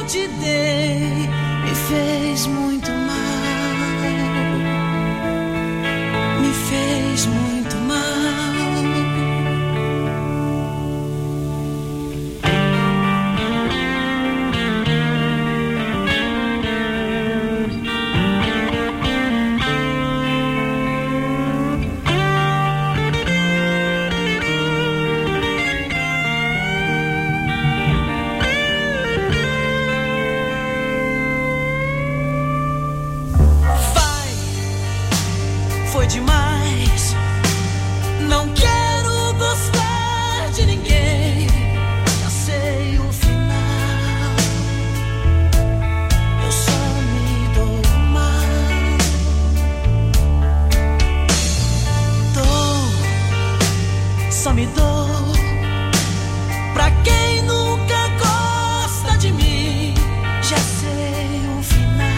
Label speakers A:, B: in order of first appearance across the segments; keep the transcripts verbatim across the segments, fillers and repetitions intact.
A: te dei me fez muito mal, me fez muito mal. Demais, não quero gostar de ninguém, já sei o final, eu só me dou mal, dou, só me dou pra quem nunca gosta de mim, já sei o final.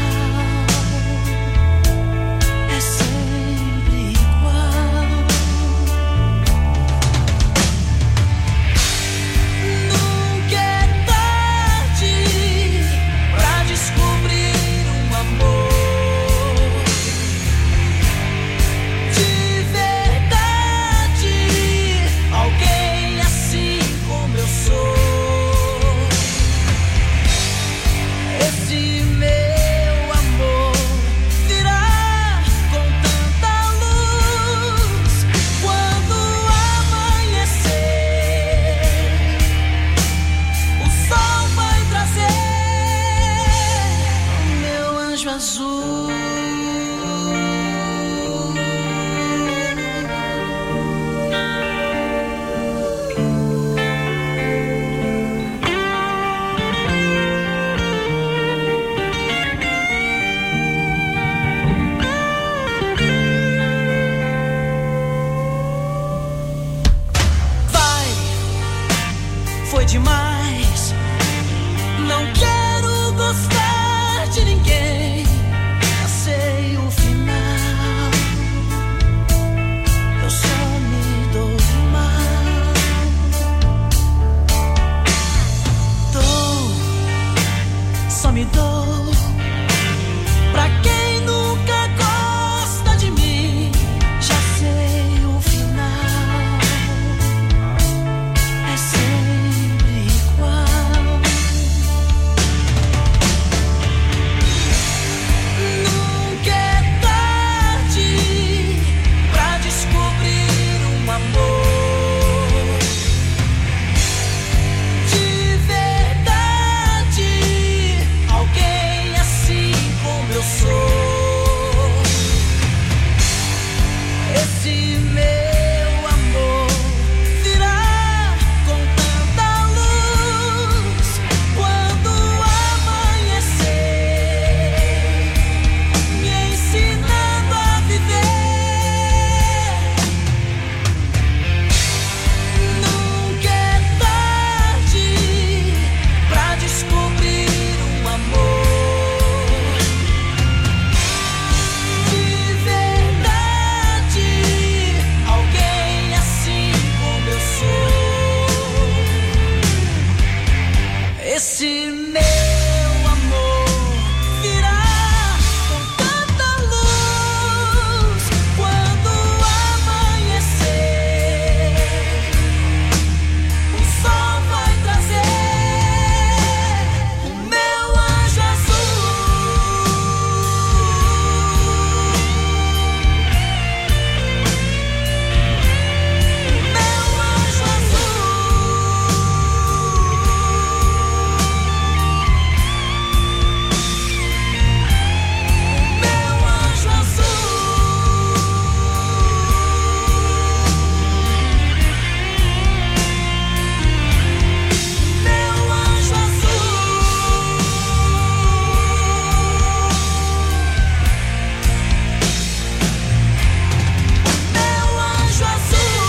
A: Foi demais, não quero gostar de ninguém, já sei o final, eu só me dou mal, dou, só me dou pra quem nunca gosta de mim, já sei o final, é sempre igual. Nunca é tarde pra descobrir um amor de verdade, alguém assim como eu sou. Esse meu amor virá com tanta luz quando amanhecer, me ensinando a viver. Nunca é tarde pra descobrir um amor de verdade, alguém assim como eu sou. Esse meu amor virá com tanta luz quando amanhecer, o sol vai trazer o meu anjo azul. Meu anjo azul, meu anjo azul, meu anjo azul, meu anjo azul.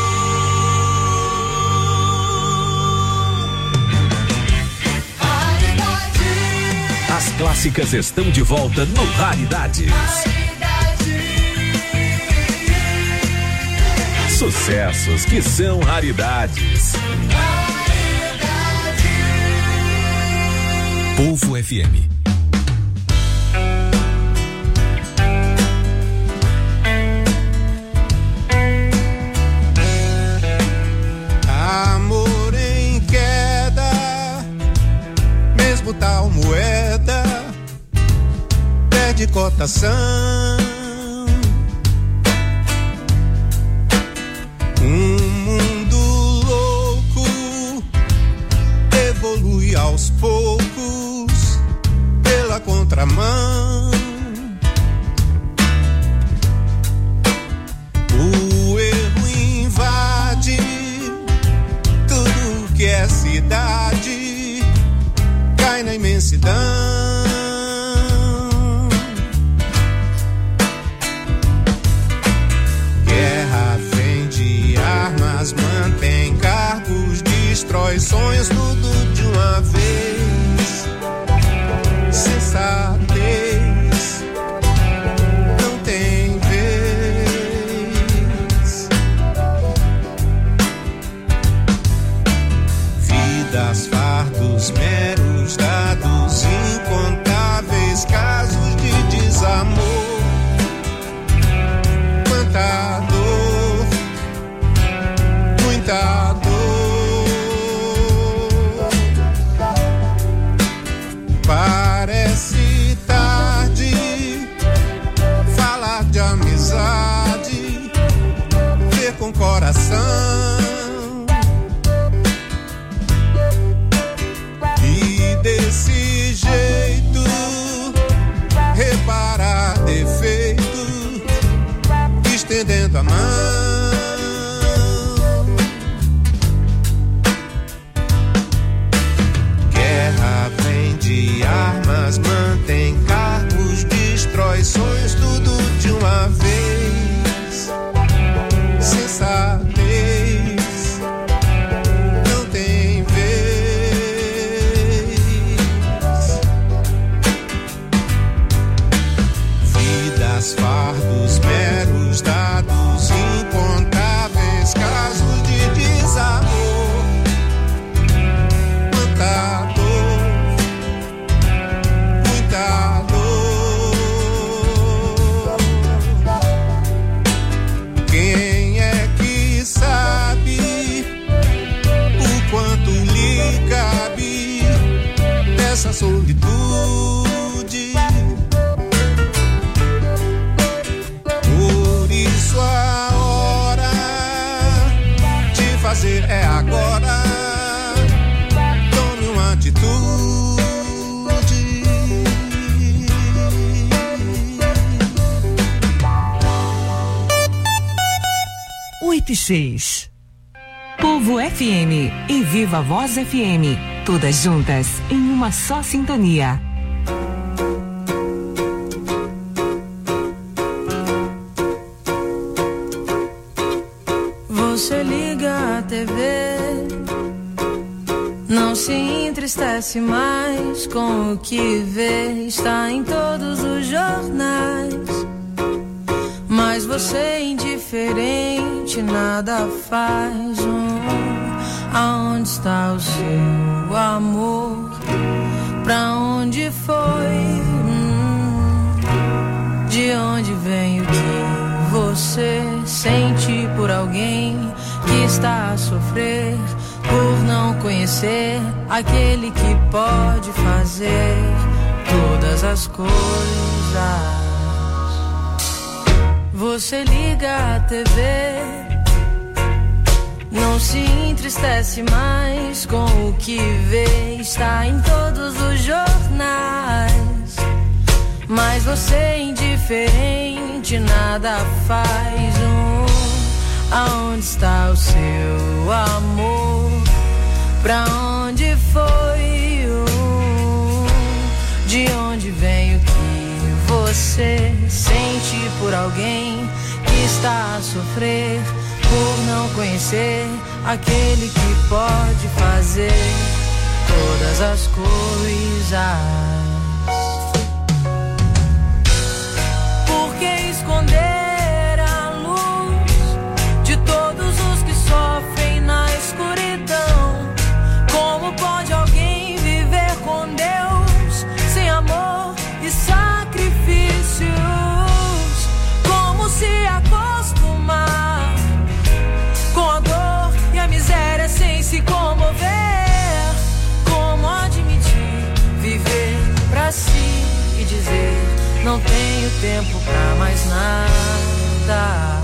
B: As clássicas estão de volta no Raridades. Sucessos que são raridades. Povo F M.
C: Amor em queda, mesmo tal moeda perde cotação. Um mundo louco evolui aos poucos pela contramão. O erro invade tudo que é cidade, cai na imensidão. Guerra vende armas, mantém cargos, destrói sonhos, tudo de uma vez. Sensatez não tem vez. Vidas, fardos, meros dados, incontáveis casos de desamor. Quanta dor, muita dor. Parece tarde falar de amizade, ver com coração. E desse jeito reparar defeito, estendendo a mão. Guerra vende armas, mantém cargos, destrói sonhos, tudo de uma vez. Sensatez não tem vez. Vidas, fardos, meros dados, incontáveis casos de desamor. Quanta dor, muita dor. Quem é que sabe o quanto lhe cabe dessa solitude? Por isso a hora de fazer é agora. Tome uma atitude.
D: oito e seis. Povo F M e Viva Voz F M. Todas juntas em uma só sintonia.
A: Você liga a T V, não se entristece mais com o que vê, está em todos os jornais. Mas você é indiferente, nada faz. Hum, aonde está o seu amor? Pra onde foi? Hum, de onde vem o que você sente por alguém que está a sofrer por não conhecer aquele que pode fazer todas as coisas? Você liga a T V, não se entristece mais com o que vê, está em todos os jornais. Mas você é indiferente, nada faz. Um, aonde está o seu amor? Pra onde foi? Um, de onde vem o que você sente por alguém que está a sofrer por não conhecer aquele que pode fazer todas as coisas? Por que esconder a luz de todos os que sofrem na escuridão? Como pode alguém viver com Deus não tenho tempo pra mais nada.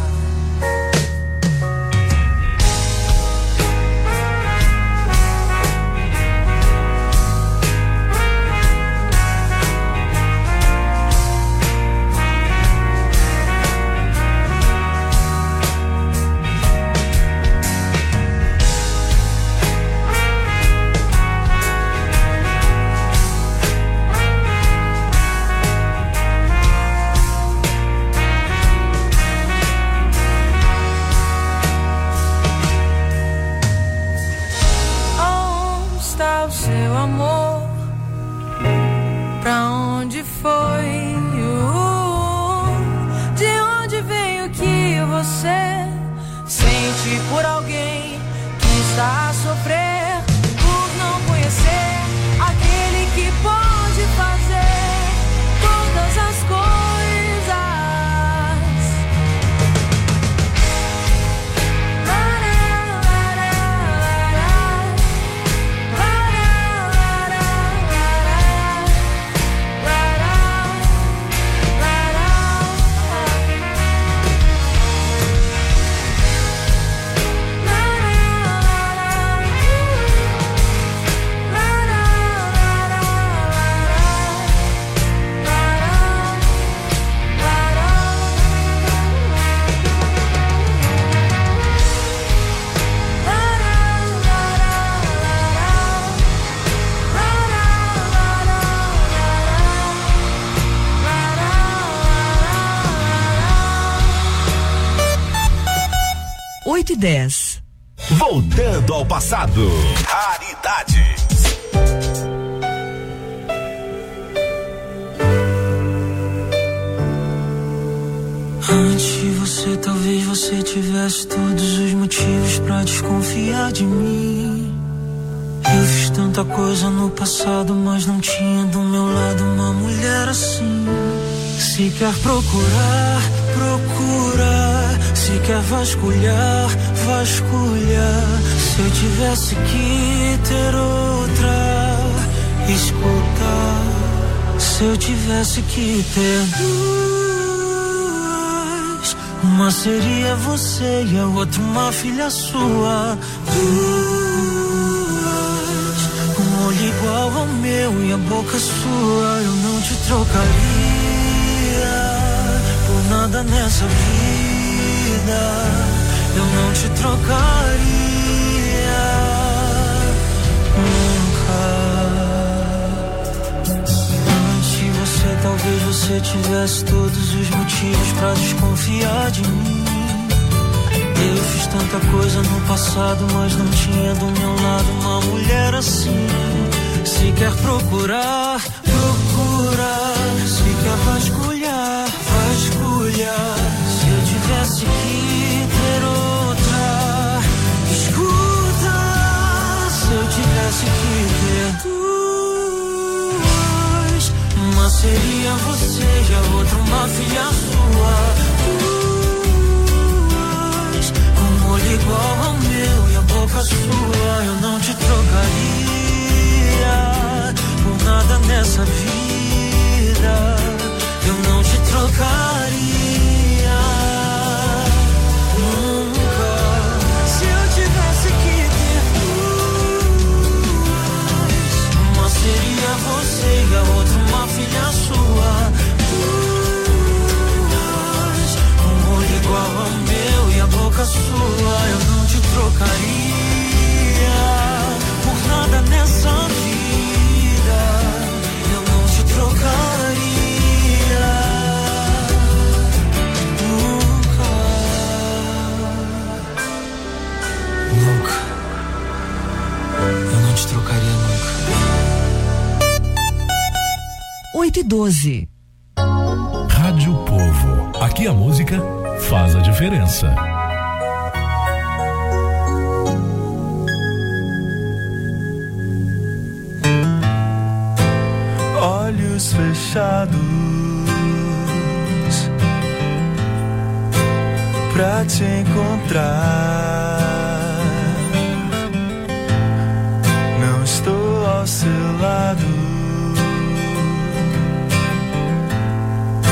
D: oito e dez.
B: Voltando ao passado. Raridades.
E: Antes de você, talvez você tivesse todos os motivos pra desconfiar de mim. Eu fiz tanta coisa no passado, mas não tinha do meu lado uma mulher assim. Se quer procurar, procura. Se quer vasculhar, vasculha. Se eu tivesse que ter outra, escuta. Se eu tivesse que ter duas, uma seria você e a outra uma filha sua. Duas, um olho igual ao meu e a boca sua. Eu não te trocaria por nada nessa vida. Eu não te trocaria nunca. Antes de você, talvez você tivesse todos os motivos pra desconfiar de mim. Eu fiz tanta coisa no passado, mas não tinha do meu lado uma mulher assim. Se quer procurar, procura. Se quer vasculhar, vasculha. Se eu tivesse que ter outra, escuta. Se eu tivesse que ter duas, uma seria você e a outra uma filha sua. Duas, um olho igual ao meu e a boca sua. Eu não te trocaria por nada nessa vida. Eu não te trocaria. Você e a outra uma filha sua. Duas, um olho igual ao meu e a boca sua. Eu não te trocaria por nada nessa vida. Eu não te trocaria nunca. Nunca. Eu não te trocaria nunca.
D: oito e doze.
B: Rádio Povo. Aqui a música faz a diferença.
F: Olhos fechados pra te encontrar. Não estou ao seu lado.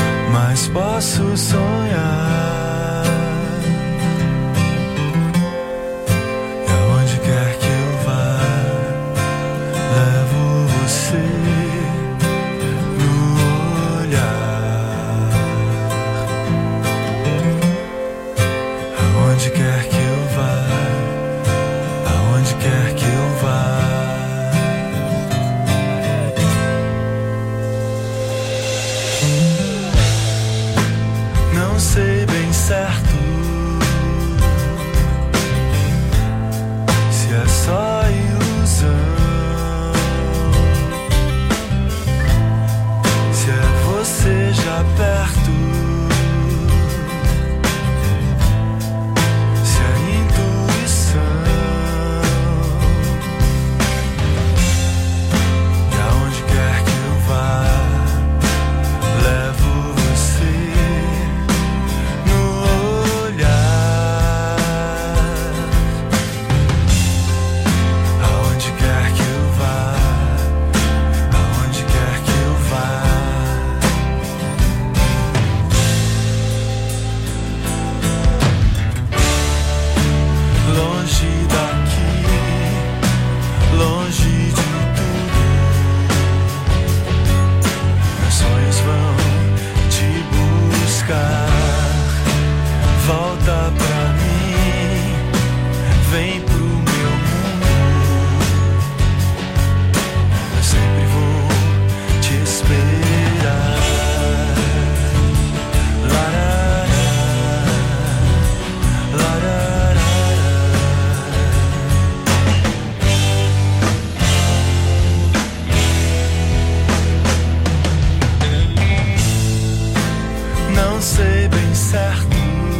F: posso sonhar. E aonde quer que eu vá, levo você no olhar. Aonde quer que eu vá, aonde quer que eu vá. Não sei bem certo se é só ilusão, se é você já perto, se é intuição. E aonde quer que eu vá, levo você no olhar. Aonde quer que eu vá, aonde quer que eu vá. Longe daqui, longe de tudo, meus sonhos vão te buscar. Volta pra mim, vem pro meu mundo. Eu sempre vou te esperar. Larará, larará. Não sei bem certo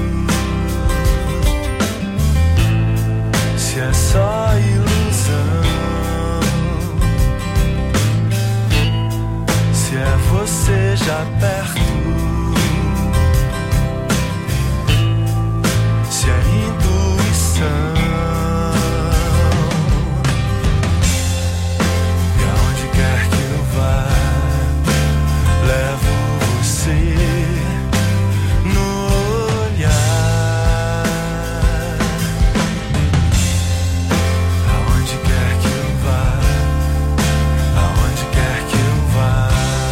F: se é só ilusão, se é você já perto, se é intuição. E aonde quer que eu vá, levo você no olhar. Aonde quer que eu vá, aonde quer que eu vá.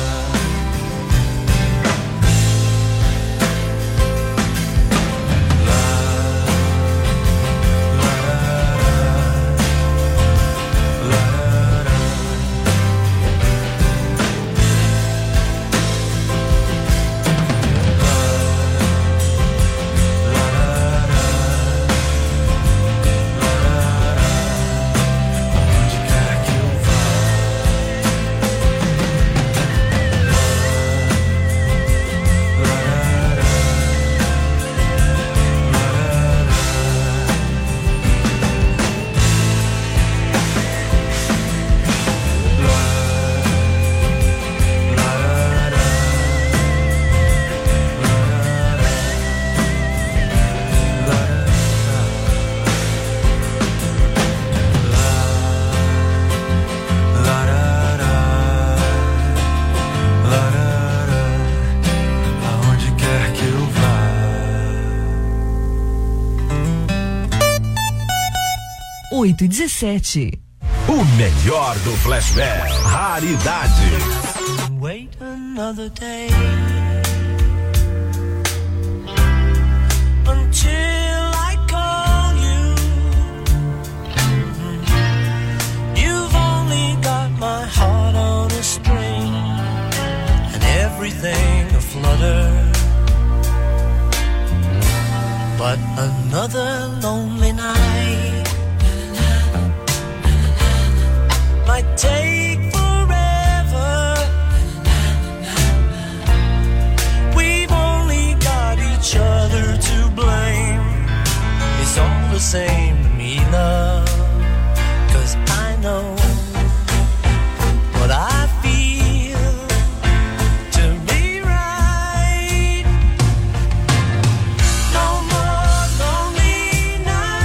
D: oito e dezessete.
B: O melhor do flashback, raridade.
E: Wait another day until I call you. You've only got my heart on a string and everything aflutter. But another lonely night might take forever. We've only got each other to blame. It's all the same to me, love, 'cause I know what I feel to be right. No more lonely nights.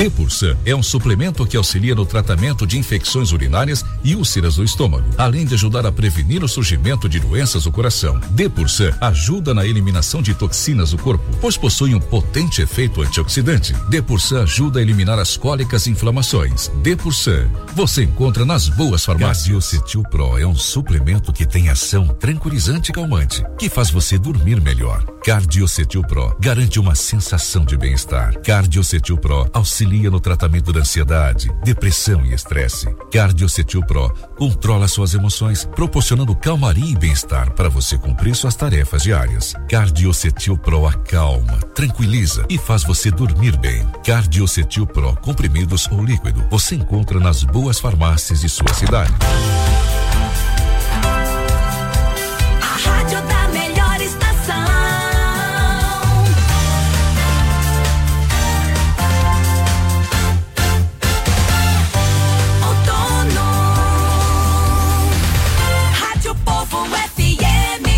B: Depursan é um suplemento que auxilia no tratamento de infecções urinárias e úlceras do estômago, além de ajudar a prevenir o surgimento de doenças do coração. Depursan ajuda na eliminação de toxinas do corpo, pois possui um potente efeito antioxidante. Depursan ajuda a eliminar as cólicas e inflamações. Depursan você encontra nas boas farmácias. Cardiocetil Pro é um suplemento que tem ação tranquilizante e calmante, que faz você dormir melhor. Cardiocetil Pro garante uma sensação de bem-estar. Cardiocetil Pro auxilia no tratamento da ansiedade, depressão e estresse. Cardiocetil Pro controla suas emoções, proporcionando calmaria e bem-estar para você cumprir suas tarefas diárias. Cardiocetil Pro acalma, tranquiliza e faz você dormir bem. Cardiocetil Pro comprimidos ou líquido você encontra nas boas farmácias de sua cidade.
G: A rádio da melhor estação. Outono. Rádio Povo F M.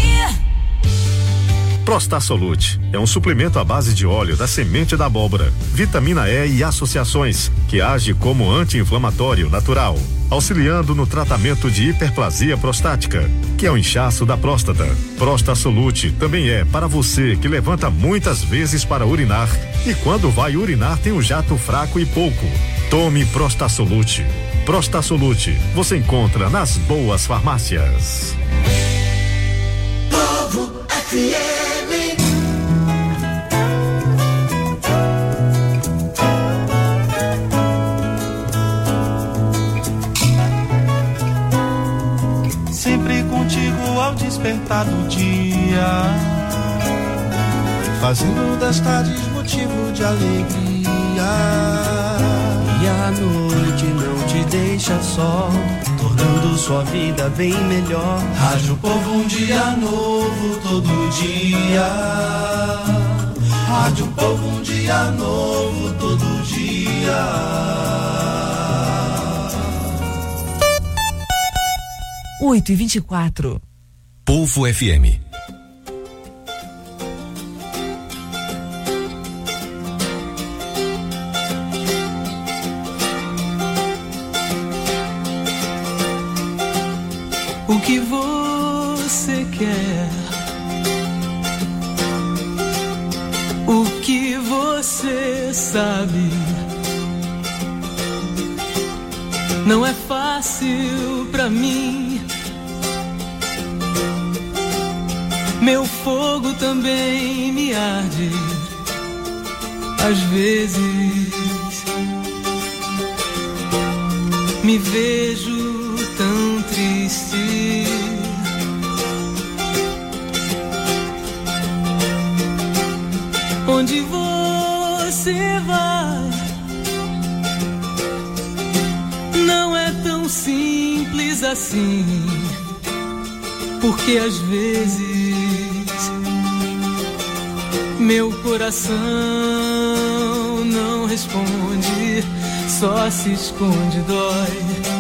H: Prostasolute é um suplemento à base de óleo da semente da abóbora, vitamina E e associações, que age como anti-inflamatório natural, auxiliando no tratamento de hiperplasia prostática, que é o inchaço da próstata. Prostasolute também é para você que levanta muitas vezes para urinar e quando vai urinar tem um jato fraco e pouco. Tome Prostasolute. Prostasolute você encontra nas boas farmácias.
G: Povo F M.
F: Sempre contigo ao despertar do dia, fazendo das tardes motivo de alegria. E a noite não te deixa só, tornando sua vida bem melhor. Rádio Povo, um dia novo todo dia. Rádio Povo, um dia novo todo dia.
D: oito e vinte e quatro.
B: Povo F M.
E: O que você quer? O que você sabe? Não é fácil pra mim. Meu fogo também me arde. Às vezes me vejo tão triste. Onde você vai? Não é tão simples assim. Porque às vezes meu coração não responde, só se esconde, dói.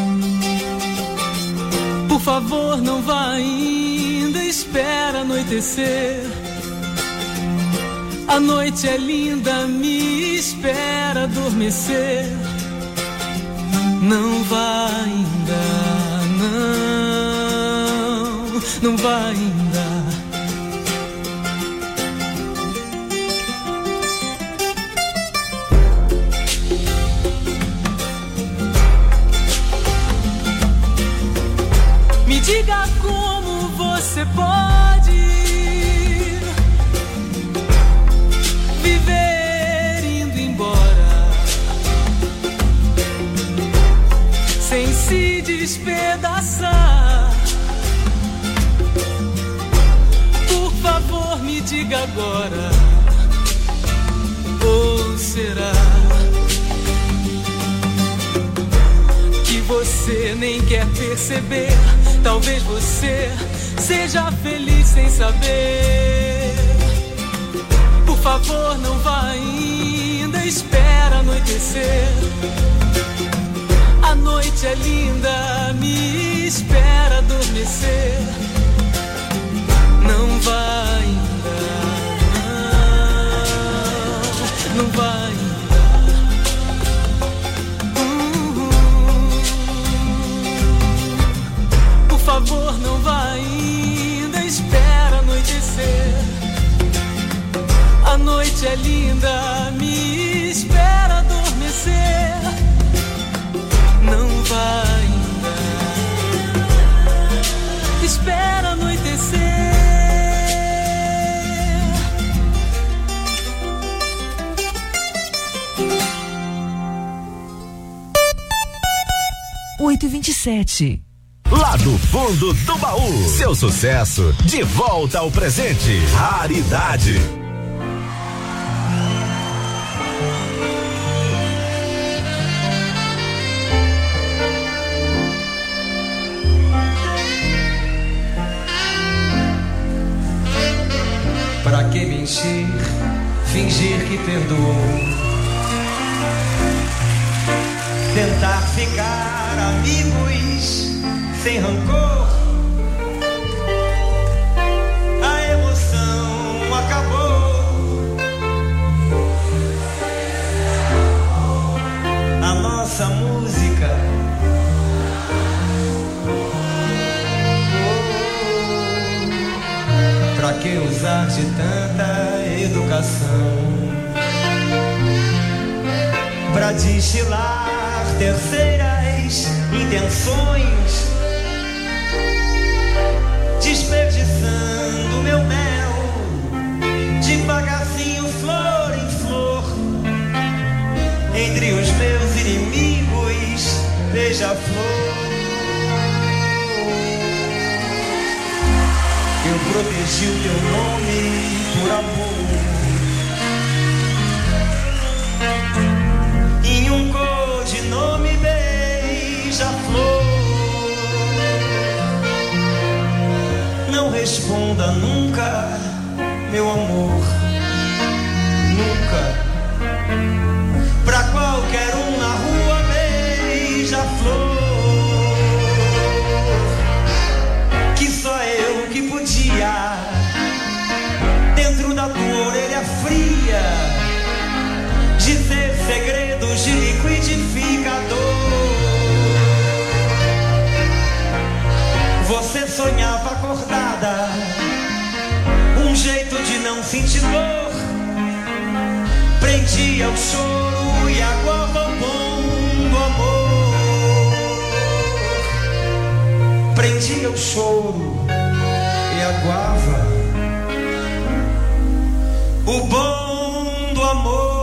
E: Por favor, não vá ainda, espera anoitecer. A noite é linda, me espera adormecer. Não vá ainda, não, não vá ainda. Me diga como você pode viver indo embora sem se despedaçar. Por favor, me diga agora. Ou será que você nem quer perceber? Talvez você seja feliz sem saber. Por favor, não vá ainda, espera anoitecer. A noite é linda, me espera adormecer. Não vá ainda, não, não vá ainda. ainda me espera adormecer. Não vai ainda, espera anoitecer.
D: oito e vinte e sete.
I: Lá do fundo do baú, seu sucesso de volta ao presente. Raridade.
F: Pra que mentir, fingir que perdoou, tentar ficar amigos sem rancor. A emoção acabou, a nossa música oh, pra que usar de tanta educação pra destilar terceiras intenções, desperdiçando meu mel, devagarzinho, flor em flor, entre os meus inimigos, beija-flor. Eu protegi o teu nome por amor, em um codinome beija-flor. Não responda nunca, meu amor, nunca. Pra qualquer um na rua beija-flor, que só eu que podia, dentro da tua orelha fria, dizer segredos de liquidificador. Você sonhava acordada, um jeito de não sentir dor, prendia o choro e aguava o bom do amor. Prendia o choro e aguava o bom do amor.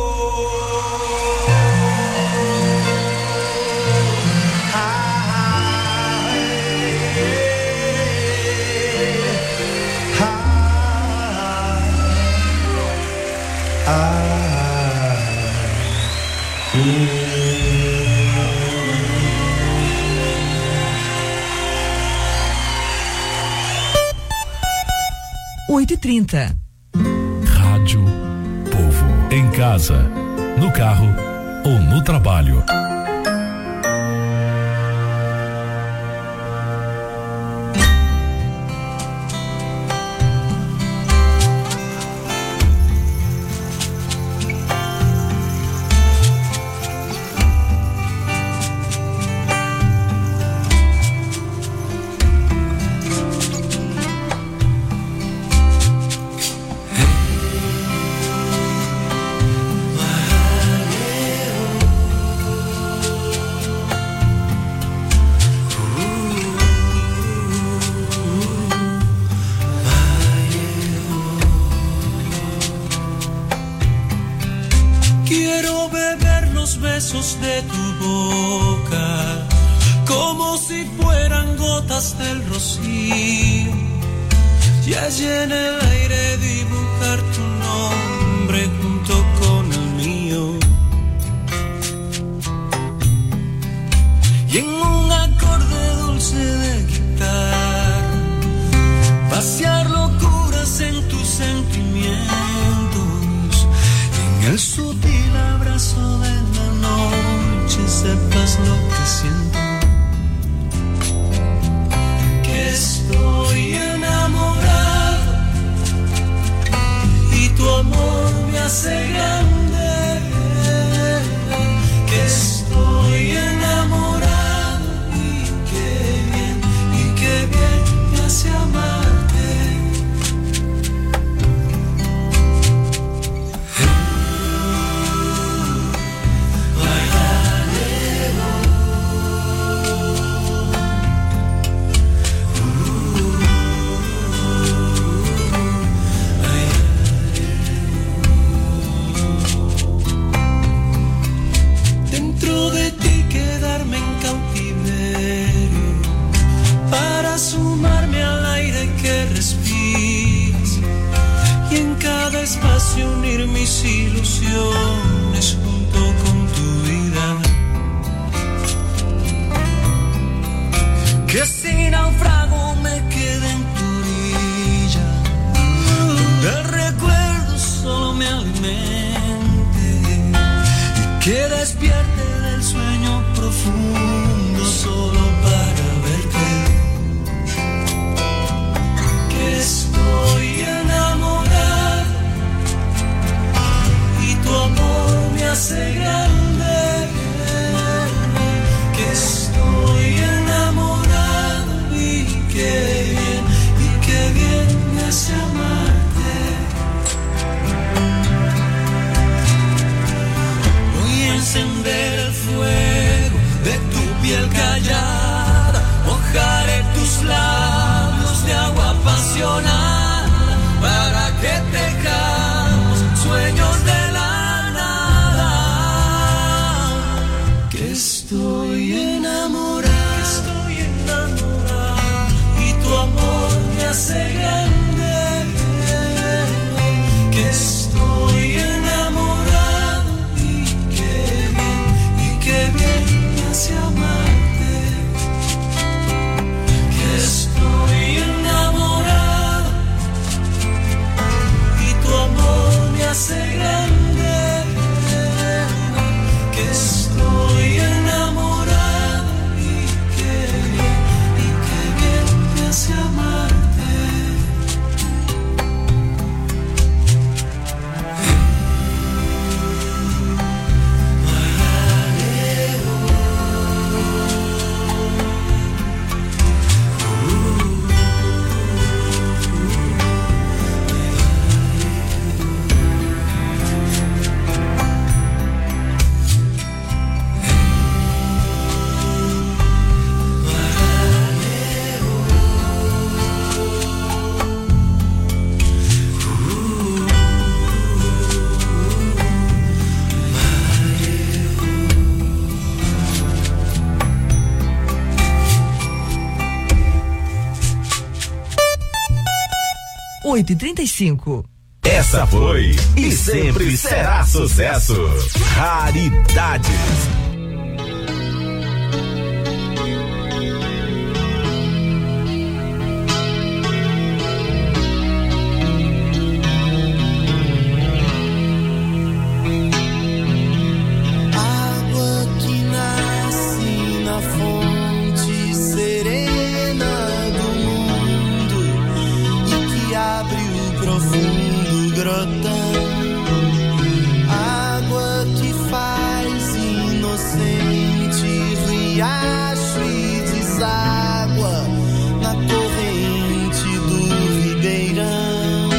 D: oito e trinta.
B: Rádio Povo. Em casa, no carro ou no trabalho.
E: De tu boca, como si fueran gotas del rocío, y allí en el aire dibujar tu nombre junto con el mío, y en un acorde dulce de guitarra vaciar locuras en tus sentimientos, y en el sutil abrazo de la noche sepas lo que siento, que estoy enamorado y tu amor me hace grande, que estoy enamorado y qué bien, y qué bien me hace amarte. mis ilusiones junto con tu vida. Que si naufrago me quede en tu orilla, el recuerdo solo me alimente y que despierte del sueño profundo solo para verte. Que estoy enamorado y tu amor me hace grande. Que estoy enamorado y qué bien, y qué bien me hace amarte. Voy a encender el fuego de tu piel callada, mojaré tus labios de agua apasionada para que tejamos sueños de la nada. Que estoy enamorado, que estoy enamorado y tu amor me hace grande. Que estoy enamorado y qué bien, y qué bien me hace amarte. Que estoy enamorado y tu amor me hace grande. Que estoy enamorado y qué bien, y qué bien me hace amarte.
D: oito e trinta e cinco.
I: Essa foi e sempre será sucesso. Raridades.
F: Água que nasce na fonte serena do mundo e que abre o profundo grotão. Água que faz inocente riacho e deságua na corrente do ribeirão.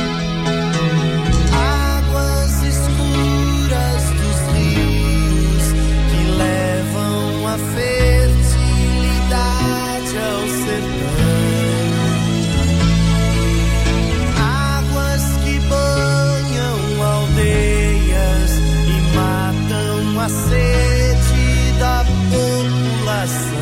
F: Águas escuras dos rios que levam a fertilidade ao sertão. Águas que banham aldeias e matam a sede da população.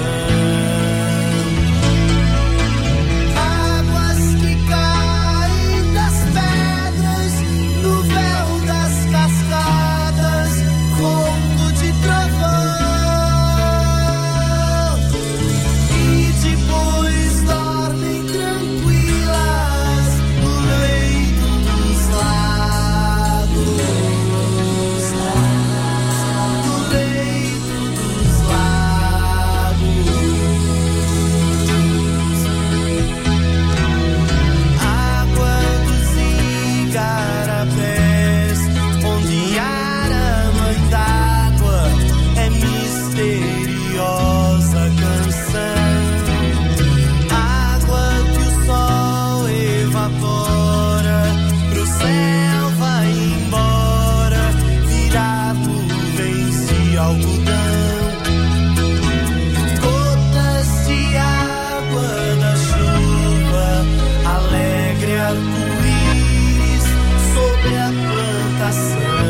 F: Águas que caem das pedras no véu das cascadas, ronco de trovão. E depois dormem tranquilas no leito dos lagos. No leito dos lagos. Água dos igarapés, onde a mãe d'água é misteriosa canção. Água que o sol evapora, pro céu vai embora, virar nuvens de algodão. Gotas de água da chuva, alegre arco-íris sobre a plantação.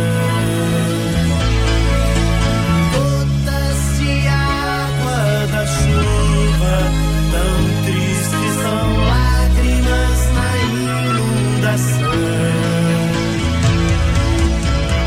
F: Gotas de água da chuva, tão tristes são lágrimas na inundação.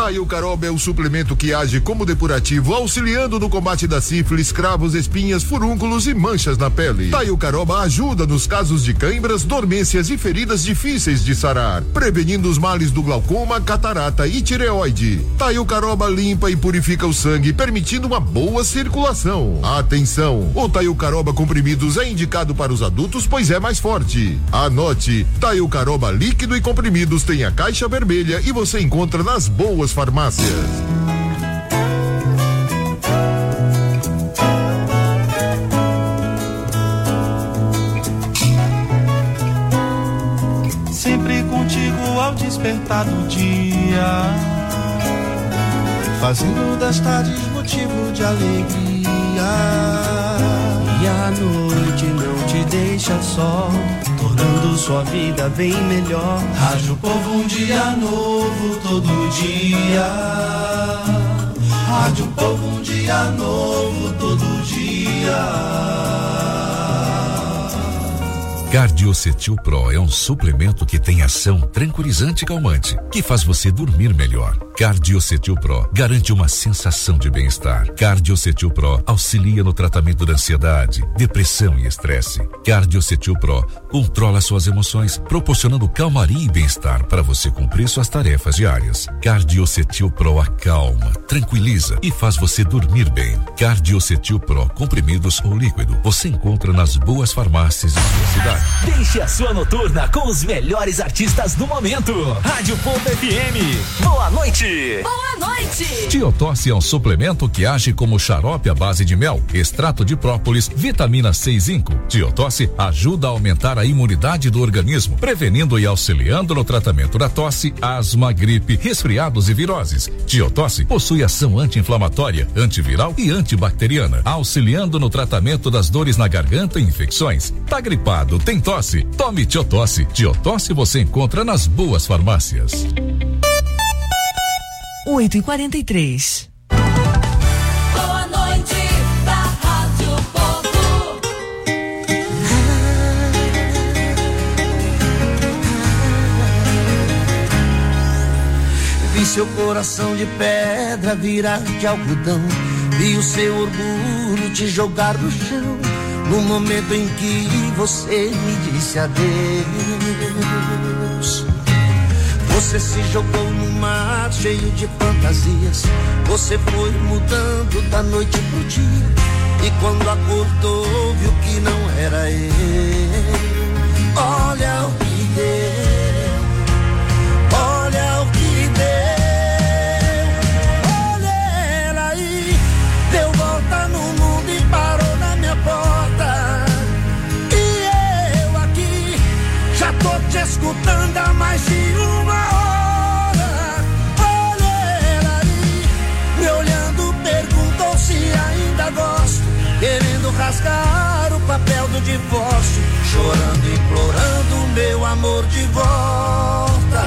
J: Taio Caroba é o suplemento que age como depurativo, auxiliando no combate da sífilis, cravos, espinhas, furúnculos e manchas na pele. Taio Caroba ajuda nos casos de cãibras, dormências e feridas difíceis de sarar, prevenindo os males do glaucoma, catarata e tireoide. Taio Caroba limpa e purifica o sangue, permitindo uma boa circulação. Atenção, o Taio Caroba comprimidos é indicado para os adultos, pois é mais forte. Anote, Taio Caroba líquido e comprimidos tem a caixa vermelha e você encontra nas boas farmácias.
F: Sempre contigo ao despertar do dia, fazendo das tardes motivo de alegria. E a noite não te deixa só, tornando sua vida bem melhor. Rádio Povo, um dia novo todo dia. Rádio Povo, um dia novo todo dia.
B: Cardiocetil Pro é um suplemento que tem ação tranquilizante e calmante, que faz você dormir melhor. Cardiocetil Pro garante uma sensação de bem-estar. Cardiocetil Pro auxilia no tratamento da ansiedade, depressão e estresse. Cardiocetil Pro controla suas emoções, proporcionando calmaria e bem-estar para você cumprir suas tarefas diárias. Cardiocetil Pro acalma, tranquiliza e faz você dormir bem. Cardiocetil Pro comprimidos ou líquido, você encontra nas boas farmácias de sua cidade.
I: Deixe a sua noturna com os melhores artistas do momento. Rádio Povo F M. Boa noite.
G: Boa noite.
B: Tiotosse é um suplemento que age como xarope à base de mel, extrato de própolis, vitamina C e zinco. Tiotosse ajuda a aumentar a imunidade do organismo, prevenindo e auxiliando no tratamento da tosse, asma, gripe, resfriados e viroses. Tiotosse possui ação anti-inflamatória, antiviral e antibacteriana, auxiliando no tratamento das dores na garganta e infecções. Tá gripado, tem tosse? Tome Tiotosse. Tiotosse você encontra nas boas farmácias.
D: oito e quarenta e três.
G: Boa noite da Rádio Povo.
F: Vi seu coração de pedra virar de algodão, vi o seu orgulho te jogar no chão, no momento em que você me disse adeus. Você se jogou no mar cheio de fantasias, você foi mudando da noite pro dia, e quando acordou viu que não era eu. Olha o que deu, olha o que deu. Olha ela aí, deu volta no mundo e parou na minha porta. E eu aqui já tô te escutando há mais de uma hora. Olha ela aí, me olhando, perguntou se ainda gosto, querendo rasgar o papel do divórcio, chorando, implorando meu amor de volta.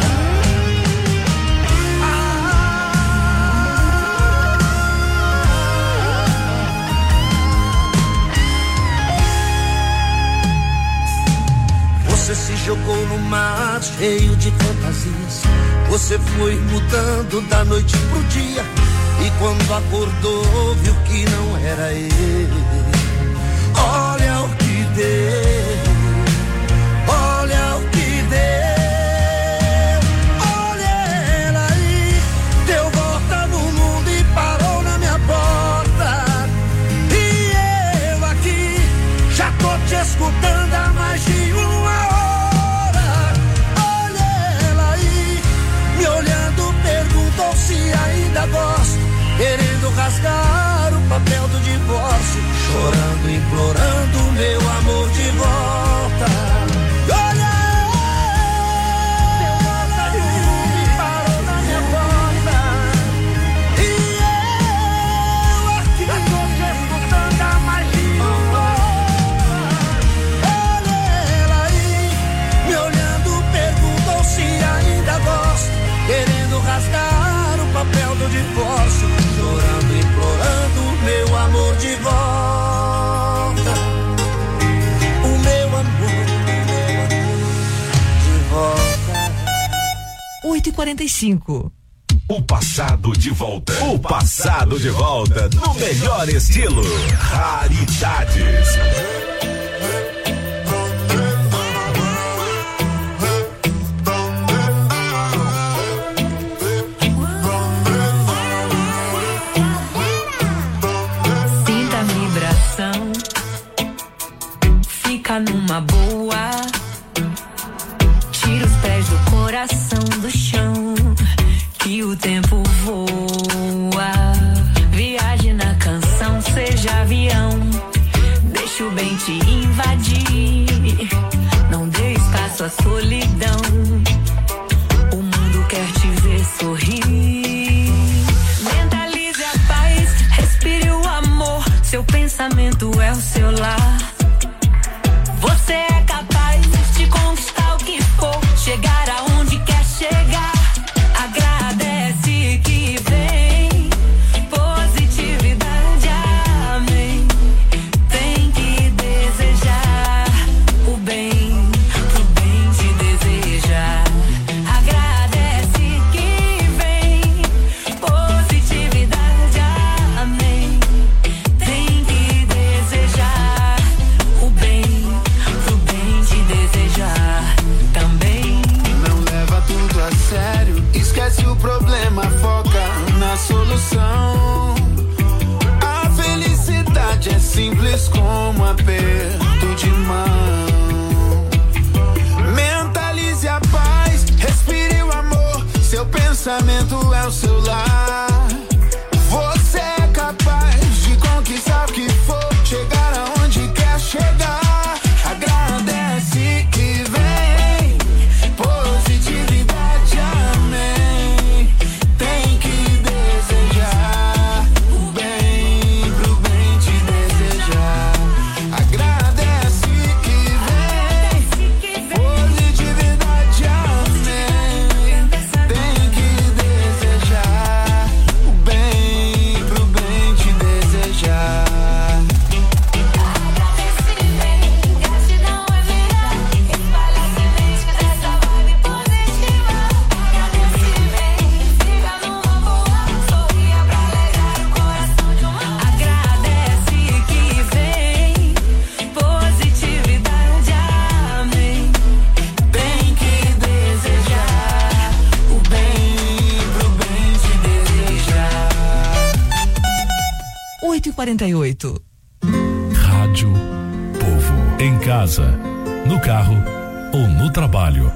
F: Você se jogou no mar cheio de fantasias, você foi mudando da noite pro dia, e quando acordou viu que não era ele. Olha o que deu, olha o que deu. Olha ela aí, deu volta no mundo e parou na minha porta. E eu aqui já tô te escutando há mais de uma hora. Me olhando, perguntou se ainda gosto, querendo rasgar o papel do divórcio, chorando, implorando meu amor de volta. Olha, deu volta no mundo e parou na minha porta. E eu aqui já tô te escutando há mais de uma hora. Olha ela aí, me olhando, perguntou se ainda gosto, querendo rasgar o papel do divórcio, chorando, implorando meu amor de volta. O meu amor, o meu amor de volta.
D: oito e quarenta e cinco.
I: O passado de volta. O passado de volta no melhor estilo. Raridades.
K: Sinta a vibração. Fica numa boa. Tira os pés do coração do chão. Que o tempo voa. Viaje na canção, seja avião. Deixa o bem te invadir. Não dê espaço à solidão. O mundo quer te ver sorrir. Mentalize a paz, respire o amor. Seu pensamento é o seu lar. Você é capaz de conquistar o que for. Chegar aonde quer chegar. Agradece que vem positividade, amém. Tem que desejar o bem, pro bem te desejar. Agradece que vem positividade, amém. Tem que desejar o bem, pro bem te desejar também.
E: Não leva tudo a sério. Esquece o problema, foca na solução. A felicidade é simples como um aperto de mão. Mentalize a paz, respire o amor. Seu pensamento é o seu lar. Você é capaz de conquistar o que for. Chegar aonde quer chegar. Agradece que vem positividade, amém. Tem que desejar o bem, pro bem te desejar. Agradece que vem positividade, amém. Tem que desejar o bem, pro bem te desejar.
D: oito e quarenta e oito.
L: Rádio Povo. Em casa, no carro ou no trabalho.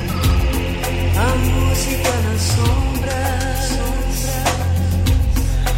M: A música nas sombras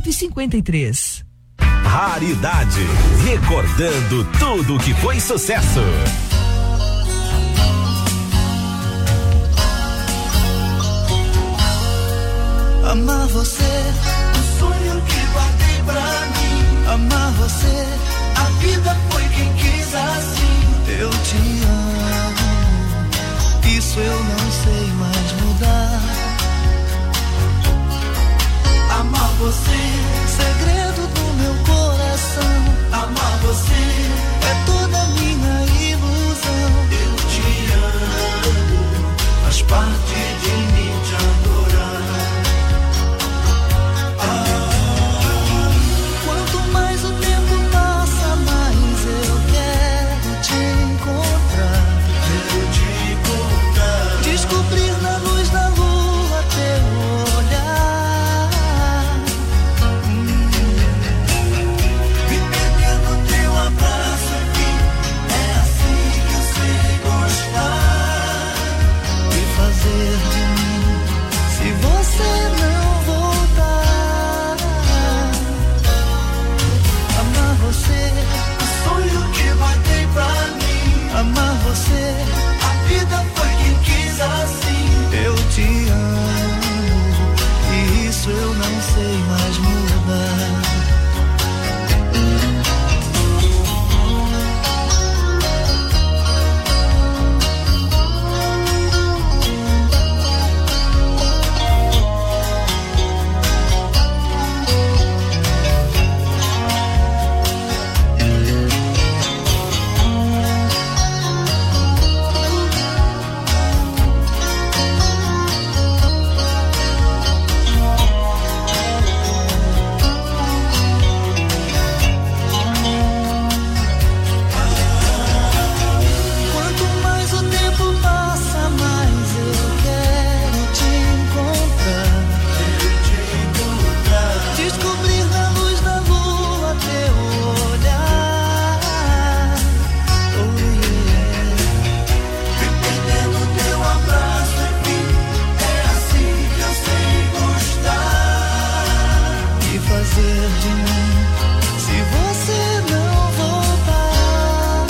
D: oito e cinquenta e três.
I: Raridade, recordando tudo que foi sucesso.
F: Amar você, o sonho que guardei pra mim. Amar você, a vida foi quem quis assim. Eu te amo, isso eu não sei mais mudar. Amar você, segredo do meu coração. Amar você é toda minha ilusão. Eu te amo, faz parte de mim te adorar. Ah, quanto mais o tempo passa, mais eu quero te encontrar. Quero te encontrar. Descobrir na luz da lua teu olhar. Hum. Me perder no teu abraço aqui. É assim que eu sei gostar. E fazer de mim, se você não voltar. Amar você, o sonho que guardei pra mim. Amar você, a vida foi quem quis assim. Eu te amo, e isso eu não sei mais mudar. Quanto mais o tempo passa, mais eu quero te encontrar. Descobrir na luz da lua teu olhar. Oh yeah. Me perder no teu abraço aqui. É assim que eu sei gostar. E fazer de mim, se você não voltar.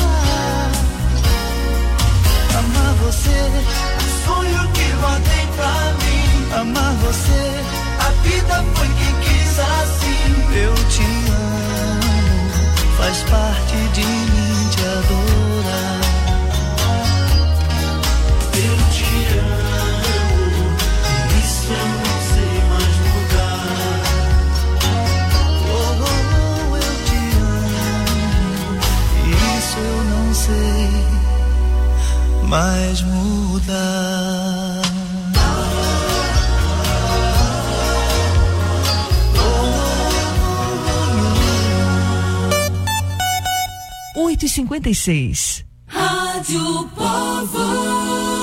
F: Amar você, o sonho que guardei pra mim. Amar você, a vida foi quem quis assim. Eu te amo, faz parte de mim te adorar. Eu te amo, e isso eu não sei mais mudar. Oh, oh, oh, eu te amo, e isso eu não sei mais mudar.
D: oito e cinquenta e seis.
G: Rádio Povo.